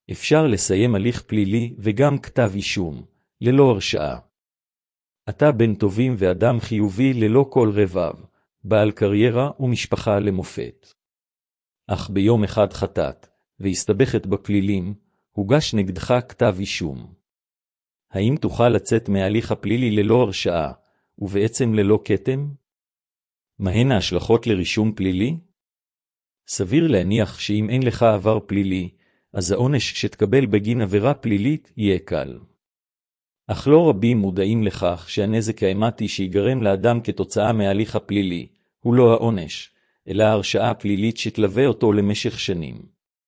אפשר לסיים הליך פלילי וגם כתב אישום, ללא הרשעה. אתה בן טובים ואדם חיובי ללא כל רבב, בעל קריירה ומשפחה למופת. אך ביום אחד חטאת, והסתבכת בפלילים, הוגש נגדך כתב אישום. האם תוכל לצאת מההליך הפלילי ללא הרשעה, ובעצם ללא כתם? מהן ההשלכות לרישום פלילי? סביר להניח שאם אין לך עבר פלילי, אז העונש שתקבל בגין עבירה פלילית יהיה קל. אך לא רבים מודעים לכך שהנזק האמתי שיגרם לאדם כתוצאה מההליך הפלילי, הוא לא העונש, אלא ההרשעה הפלילית שתלווה אותו למשך שנים.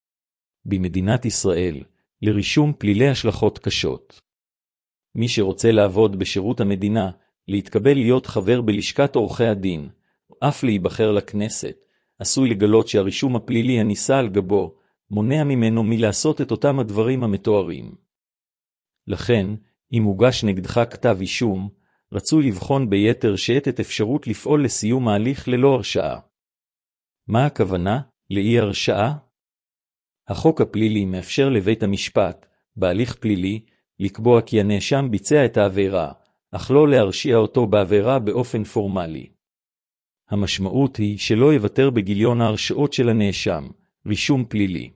במדינת ישראל, לרישום פלילי השלכות קשות. מי שרוצה לעבוד בשירות המדינה, להתקבל להיות חבר בלשכת עורכי הדין, אף להיבחר לכנסת, עשוי לגלות שהרישום הפלילי הניסה על גבו, מונע ממנו מלעשות את אותם הדברים המתוארים. לכן, אם הוגש נגדך כתב אישום, רצוי לבחון ביתר שאת את אפשרות לפעול לסיום ההליך ללא הרשעה. מה הכוונה? לאי הרשעה? החוק הפלילי מאפשר לבית המשפט, בהליך פלילי, לקבוע כי הנאשם ביצע את העבירה, אך לא להרשיע אותו בעבירה באופן פורמלי. המשמעות היא שלא יוותר בגיליון ההרשעות של הנאשם, רישום פלילי.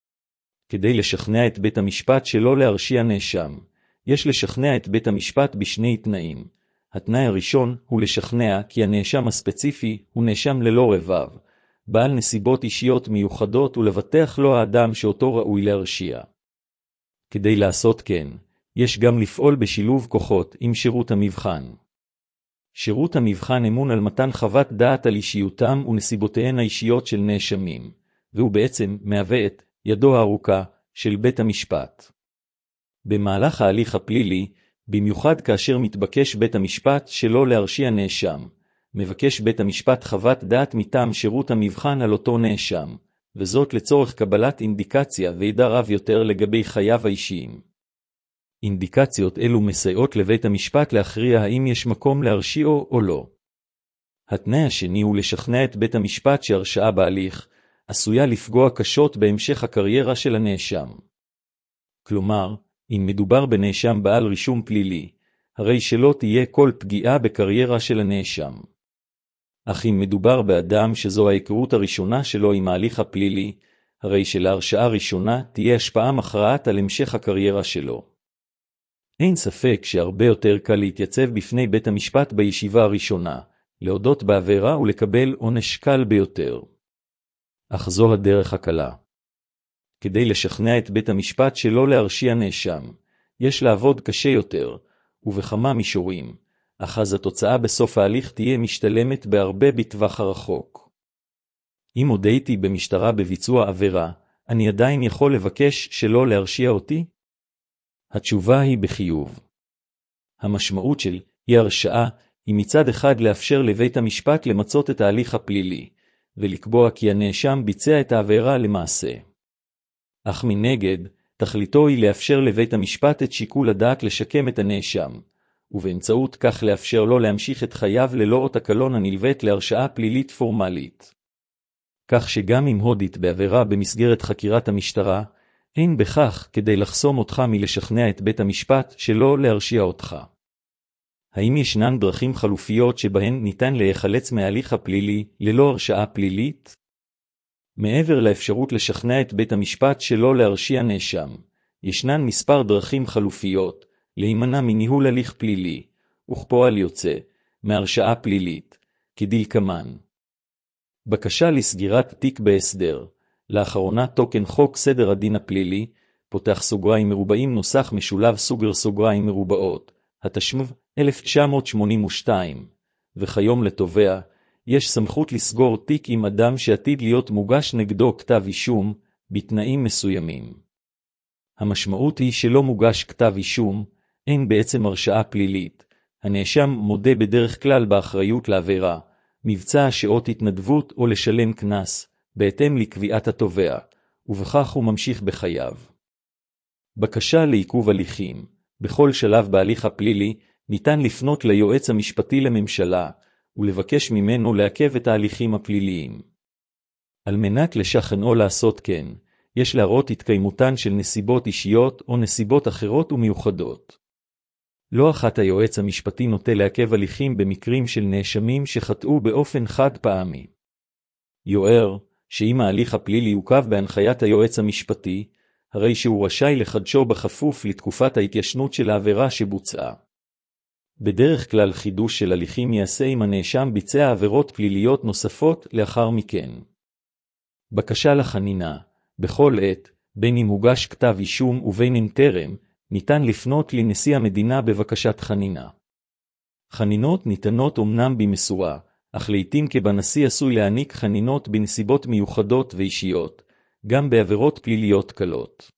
כדי לשכנע את בית המשפט שלא להרשיע נאשם, יש לשכנע את בית המשפט בשני תנאים. התנאי הראשון הוא לשכנע כי הנאשם הספציפי הוא נאשם ללא רבב, בעל נסיבות אישיות מיוחדות ולבטח לו האדם שאותו ראוי להרשיע. כדי לעשות כן, יש גם לפעול בשילוב כוחות עם שירות המבחן. שירות המבחן אמון על מתן חוות דעת על אישיותם ונסיבותיהן האישיות של נאשמים, והוא בעצם מהווה את ידו הארוכה של בית המשפט. במהלך ההליך הפלילי, במיוחד כאשר מתבקש בית המשפט שלא להרשיע נאשם, מבקש בית המשפט חוות דעת מטעם שירות המבחן על אותו נאשם, וזאת לצורך קבלת אינדיקציה וידע רב יותר לגבי חייו האישיים. אינדיקציות אלו מסייעות לבית המשפט להכריע האם יש מקום להרשיעו או לא. התנאי השני הוא לשכנע את בית המשפט שהרשעה בהליך עשויה לפגוע קשות בהמשך הקריירה של הנאשם. כלומר, אם מדובר בנאשם בעל רישום פלילי, הרי שלא תהיה כל פגיעה בקריירה של הנאשם. אך אם מדובר באדם שזו ההיכרות הראשונה שלו עם ההליך הפלילי, הרי שלהרשעה ראשונה תהיה השפעה מכרעת על המשך הקריירה שלו. אין ספק שהרבה יותר קל להתייצב בפני בית המשפט בישיבה הראשונה, להודות בעבירה ולקבל עונש קל ביותר. אך זו הדרך הקלה. כדי לשכנע את בית המשפט שלא להרשיע נאשם, יש לעבוד קשה יותר, ובכמה מישורים, אך אז התוצאה בסוף ההליך תהיה משתלמת בהרבה בטווח הרחוק. אם הודיתי במשטרה בביצוע עבירה, אני עדיין יכול לבקש שלא להרשיע אותי? התשובה היא בחיוב. המשמעות של אי הרשעה היא מצד אחד לאפשר לבית המשפט למצות את ההליך הפלילי, ולקבוע כי הנאשם ביצע את העבירה למעשה. אך מנגד, תכליתו היא לאפשר לבית המשפט את שיקול הדעת לשקם את הנאשם, ובאמצעות כך לאפשר לו להמשיך את חייו ללא אות הקלון הנלווית להרשעה פלילית פורמלית. כך שגם אם הודית בעבירה במסגרת חקירת המשטרה, אין בכך כדי לחסום אותך מלשכנע את בית המשפט שלא להרשיע אותך. האם ישנן דרכים חלופיות שבהן ניתן להיחלץ מההליך הפלילי ללא הרשעה פלילית? מעבר לאפשרות לשכנע את בית המשפט שלא להרשיע נאשם, ישנן מספר דרכים חלופיות להימנע מניהול הליך פלילי, וכפועל יוצא, מהרשעה פלילית, כדלקמן. בקשה לסגירת תיק בהסדר. לאחרונה תוקן חוק סדר הדין הפלילי, פותח סוגריים מרובעים נוסח משולב סוגר סוגריים מרובעות, התשמ"ב 1982, וכיום לתובע, יש סמכות לסגור תיק עם אדם שעתיד להיות מוגש נגדו כתב אישום, בתנאים מסוימים. המשמעות היא שלא מוגש כתב אישום, אין בעצם הרשעה פלילית, הנאשם מודה בדרך כלל באחריות לעבירה, מבצע שעות התנדבות או לשלם קנס, בהתאם לקביעת התובע, ובכך הוא ממשיך בחייו. בקשה לעיכוב הליכים. בכל שלב בהליך הפלילי ניתן לפנות ליועץ המשפטי לממשלה, ולבקש ממנו לעכב את ההליכים הפליליים. על מנת לשכנעו לעשות כן, יש להראות התקיימותן של נסיבות אישיות או נסיבות אחרות ומיוחדות. לא אחת היועץ המשפטי נוטה לעכב הליכים במקרים של נאשמים שחטאו באופן חד פעמי. יוער, שאם ההליך הפלילי יעוכב בהנחיית היועץ המשפטי, הרי שהוא רשאי לחדשו בכפוף לתקופת ההתיישנות של העבירה שבוצעה. בדרך כלל חידוש של הליכים ייעשה אם הנאשם ביצע עבירות פליליות נוספות לאחר מכן. בקשה לחנינה, בכל עת, בין אם הוגש כתב אישום ובין אם טרם, ניתן לפנות לנשיא המדינה בבקשת חנינה. חנינות ניתנות אמנם במשורה, אך לעתים כבנשיא עשוי להעניק חנינות בנסיבות מיוחדות ואישיות, גם בעבירות פליליות קלות.